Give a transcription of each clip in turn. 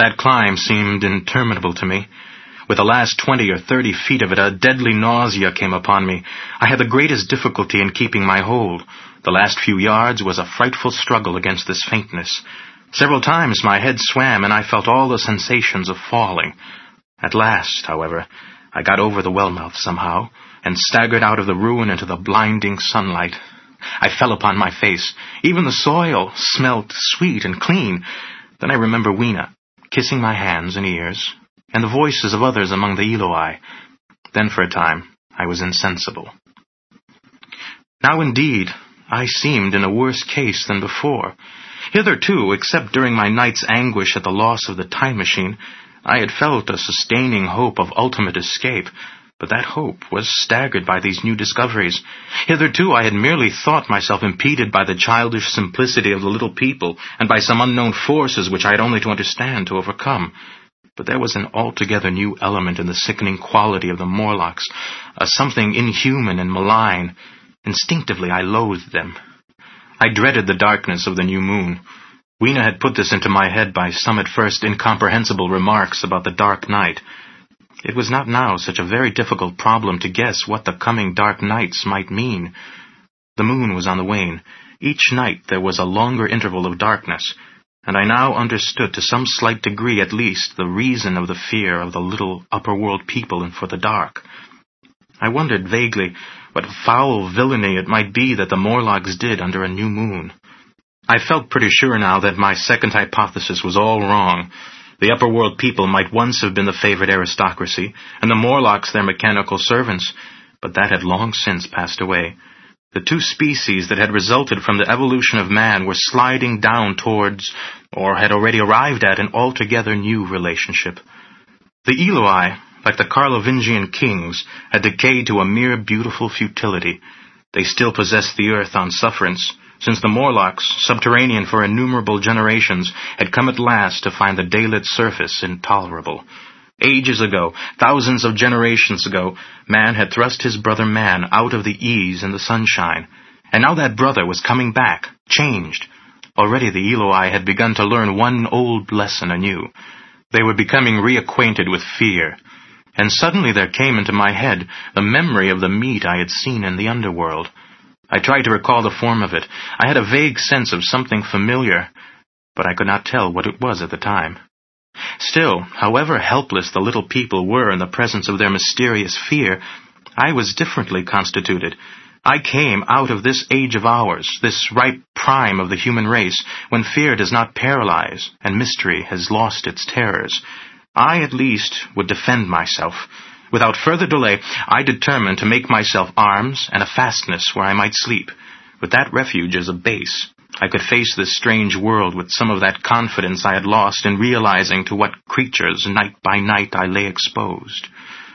That climb seemed interminable to me. With the last 20 or 30 feet of it, a deadly nausea came upon me. I had the greatest difficulty in keeping my hold. The last few yards was a frightful struggle against this faintness. Several times my head swam, and I felt all the sensations of falling. At last, however, I got over the well-mouth somehow, and staggered out of the ruin into the blinding sunlight. I fell upon my face. Even the soil smelt sweet and clean. Then I remember Weena, kissing my hands and ears, and the voices of others among the Eloi. Then for a time I was insensible. Now indeed I seemed in a worse case than before. Hitherto, except during my night's anguish at the loss of the time machine, I had felt a sustaining hope of ultimate escape, but that hope was staggered by these new discoveries. Hitherto I had merely thought myself impeded by the childish simplicity of the little people, and by some unknown forces which I had only to understand to overcome. But there was an altogether new element in the sickening quality of the Morlocks, a something inhuman and malign. Instinctively I loathed them. I dreaded the darkness of the new moon. Weena had put this into my head by some at first incomprehensible remarks about the dark night. It was not now such a very difficult problem to guess what the coming dark nights might mean. The moon was on the wane. Each night there was a longer interval of darkness, and I now understood to some slight degree at least the reason of the fear of the little upper-world people and for the dark. I wondered vaguely what foul villainy it might be that the Morlocks did under a new moon. I felt pretty sure now that my second hypothesis was all wrong. The upper-world people might once have been the favored aristocracy, and the Morlocks their mechanical servants, but that had long since passed away. The two species that had resulted from the evolution of man were sliding down towards, or had already arrived at, an altogether new relationship. The Eloi, like the Carlovingian kings, had decayed to a mere beautiful futility. They still possessed the earth on sufferance, since the Morlocks, subterranean for innumerable generations, had come at last to find the daylit surface intolerable. Ages ago, thousands of generations ago, man had thrust his brother man out of the ease and the sunshine, and now that brother was coming back, changed. Already the Eloi had begun to learn one old lesson anew. They were becoming reacquainted with fear, and suddenly there came into my head the memory of the meat I had seen in the underworld. I tried to recall the form of it. I had a vague sense of something familiar, but I could not tell what it was at the time. Still, however helpless the little people were in the presence of their mysterious fear, I was differently constituted. I came out of this age of ours, this ripe prime of the human race, when fear does not paralyze and mystery has lost its terrors. I, at least, would defend myself. Without further delay, I determined to make myself arms and a fastness where I might sleep. With that refuge as a base, I could face this strange world with some of that confidence I had lost in realizing to what creatures night by night I lay exposed.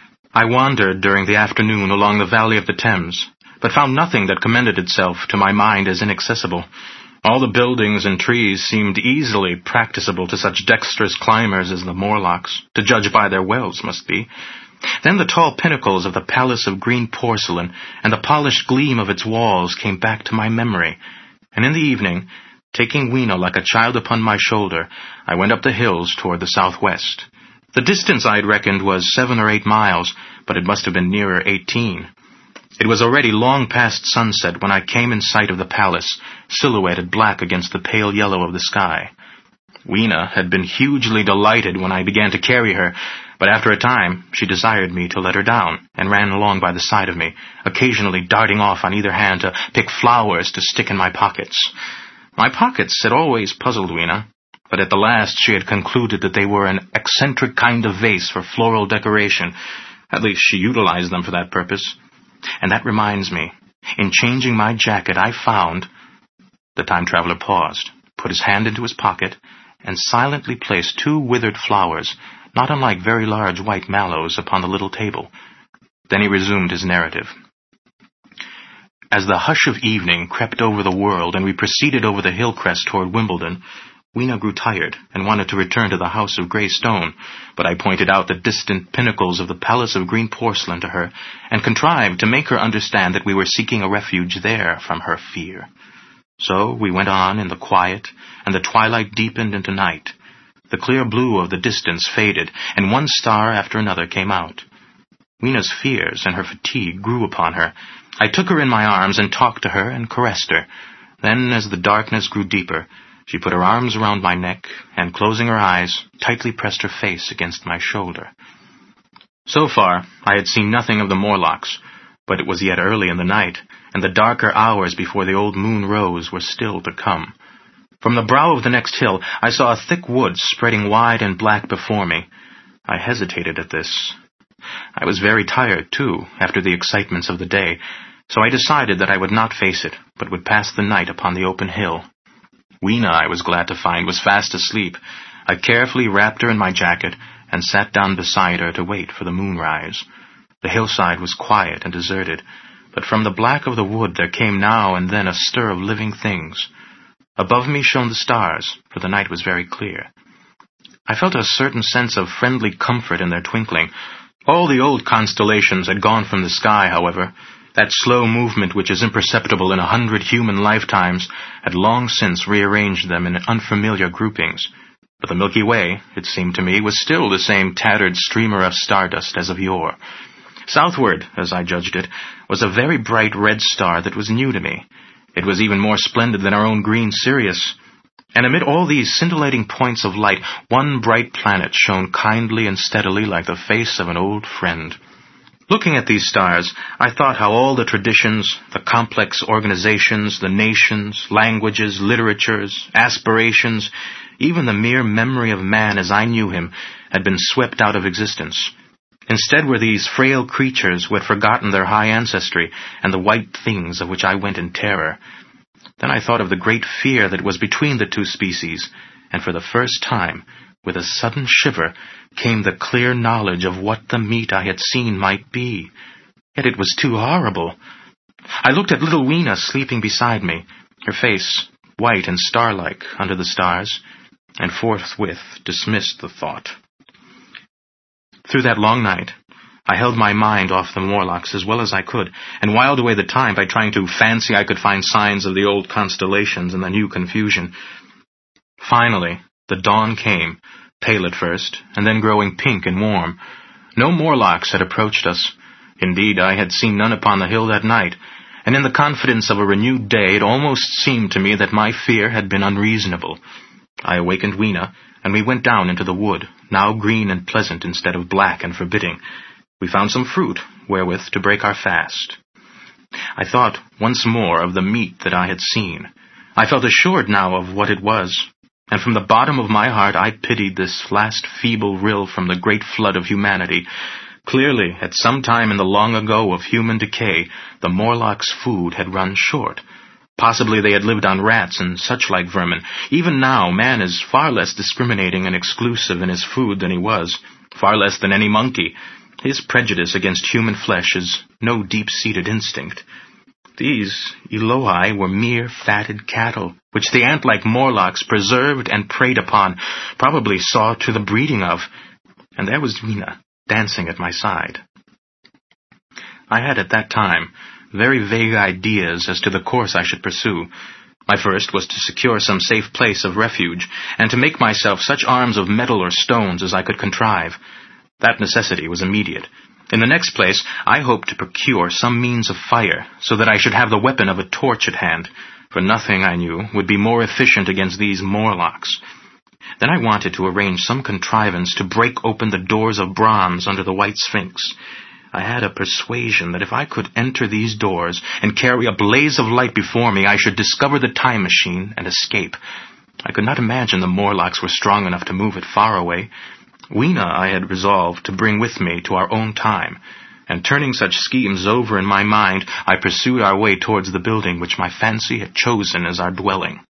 I wandered during the afternoon along the valley of the Thames, but found nothing that commended itself to my mind as inaccessible. All the buildings and trees seemed easily practicable to such dexterous climbers as the Morlocks, to judge by their wells must be. Then the tall pinnacles of the Palace of Green Porcelain and the polished gleam of its walls came back to my memory, and in the evening, taking Weena like a child upon my shoulder, I went up the hills toward the southwest. The distance I had reckoned was 7 or 8 miles, but it must have been nearer 18. It was already long past sunset when I came in sight of the palace, silhouetted black against the pale yellow of the sky. Weena had been hugely delighted when I began to carry her, but after a time she desired me to let her down, and ran along by the side of me, occasionally darting off on either hand to pick flowers to stick in my pockets. My pockets had always puzzled Weena, but at the last she had concluded that they were an eccentric kind of vase for floral decoration. At least she utilized them for that purpose. And that reminds me, in changing my jacket I found— The time-traveler paused, put his hand into his pocket, and silently placed 2 withered flowers, not unlike very large white mallows, upon the little table. Then he resumed his narrative. As the hush of evening crept over the world and we proceeded over the hill crest toward Wimbledon, Weena grew tired and wanted to return to the house of grey stone, but I pointed out the distant pinnacles of the Palace of Green Porcelain to her, and contrived to make her understand that we were seeking a refuge there from her fear. So we went on in the quiet, and the twilight deepened into night. The clear blue of the distance faded, and one star after another came out. Weena's fears and her fatigue grew upon her. I took her in my arms and talked to her and caressed her. Then, as the darkness grew deeper, she put her arms around my neck and, closing her eyes, tightly pressed her face against my shoulder. So far, I had seen nothing of the Morlocks, but it was yet early in the night, and the darker hours before the old moon rose were still to come. From the brow of the next hill, I saw a thick wood spreading wide and black before me. I hesitated at this. I was very tired, too, after the excitements of the day, so I decided that I would not face it, but would pass the night upon the open hill. Weena, I was glad to find, was fast asleep. I carefully wrapped her in my jacket and sat down beside her to wait for the moonrise. The hillside was quiet and deserted, but from the black of the wood there came now and then a stir of living things. Above me shone the stars, for the night was very clear. I felt a certain sense of friendly comfort in their twinkling. All the old constellations had gone from the sky, however. That slow movement which is imperceptible in 100 human lifetimes had long since rearranged them in unfamiliar groupings. But the Milky Way, it seemed to me, was still the same tattered streamer of stardust as of yore. Southward, as I judged it, was a very bright red star that was new to me. It was even more splendid than our own green Sirius. And amid all these scintillating points of light, one bright planet shone kindly and steadily like the face of an old friend. Looking at these stars, I thought how all the traditions, the complex organizations, the nations, languages, literatures, aspirations, even the mere memory of man as I knew him, had been swept out of existence. Instead were these frail creatures who had forgotten their high ancestry and the white things of which I went in terror. Then I thought of the great fear that was between the two species, and for the first time, with a sudden shiver, came the clear knowledge of what the meat I had seen might be. Yet it was too horrible. I looked at little Weena sleeping beside me, her face white and star-like under the stars, and forthwith dismissed the thought. Through that long night, I held my mind off the Morlocks as well as I could, and whiled away the time by trying to fancy I could find signs of the old constellations in the new confusion. Finally, the dawn came, pale at first, and then growing pink and warm. No Morlocks had approached us. Indeed, I had seen none upon the hill that night, and in the confidence of a renewed day it almost seemed to me that my fear had been unreasonable. I awakened Weena, and we went down into the wood, now green and pleasant instead of black and forbidding. We found some fruit, wherewith to break our fast. I thought once more of the meat that I had seen. I felt assured now of what it was, and from the bottom of my heart I pitied this last feeble rill from the great flood of humanity. Clearly, at some time in the long ago of human decay, the Morlocks' food had run short. Possibly they had lived on rats and such-like vermin. Even now, man is far less discriminating and exclusive in his food than he was, far less than any monkey. His prejudice against human flesh is no deep-seated instinct. These Elohai were mere fatted cattle, which the ant-like Morlocks preserved and preyed upon, probably saw to the breeding of. And there was Weena, dancing at my side. I had at that time very vague ideas as to the course I should pursue. My first was to secure some safe place of refuge, and to make myself such arms of metal or stones as I could contrive. That necessity was immediate. In the next place, I hoped to procure some means of fire, so that I should have the weapon of a torch at hand, for nothing, I knew, would be more efficient against these Morlocks. Then I wanted to arrange some contrivance to break open the doors of bronze under the White Sphinx. I had a persuasion that if I could enter these doors and carry a blaze of light before me, I should discover the time machine and escape. I could not imagine the Morlocks were strong enough to move it far away. Weena I had resolved to bring with me to our own time, and turning such schemes over in my mind, I pursued our way towards the building which my fancy had chosen as our dwelling.